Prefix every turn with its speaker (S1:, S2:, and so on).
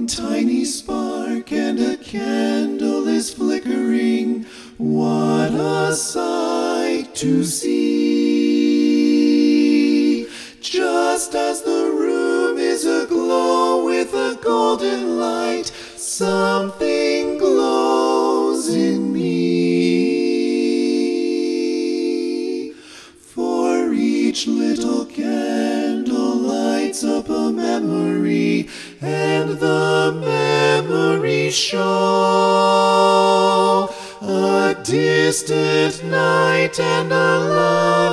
S1: One tiny spark and a candle is flickering. What a sight to see! Just as the room is aglow with a golden light, something glows in me. For each little candle lights up a memory, and the memories show a distant night and a light